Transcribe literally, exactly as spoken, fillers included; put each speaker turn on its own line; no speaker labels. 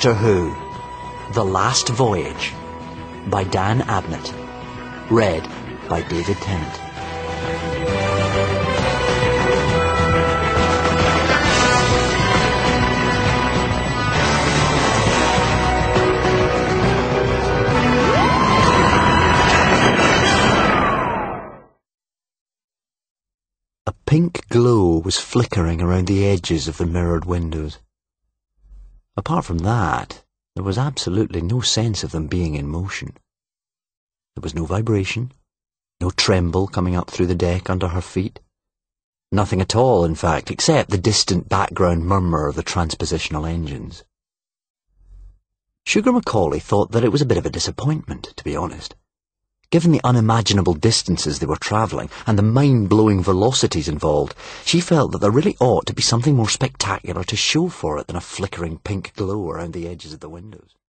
Doctor Who, The Last Voyage, by Dan Abnett. Read by David Tennant. A pink glow was flickering around the edges of the mirrored windows. Apart from that, there was absolutely no sense of them being in motion. There was no vibration, no tremble coming up through the deck under her feet. Nothing at all, in fact, except the distant background murmur of the transpositional engines. Sugar Macaulay thought that it was a bit of a disappointment, to be honest. Given the unimaginable distances they were travelling and the mind-blowing velocities involved, she felt that there really ought to be something more spectacular to show for it than a flickering pink glow around the edges of the windows.